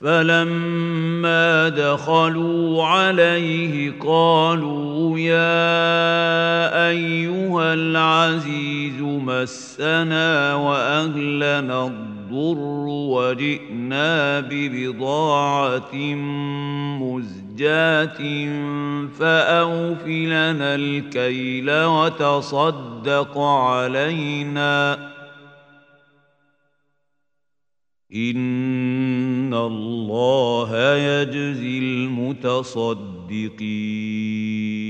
فلما دخلوا عليه قالوا يا أيها العزيز مسنا وأهلنا الضر وجئنا ببضاعة مزجاة فأوف لنا الكيل وتصدق علينا إن الله يجزي المتصدقين.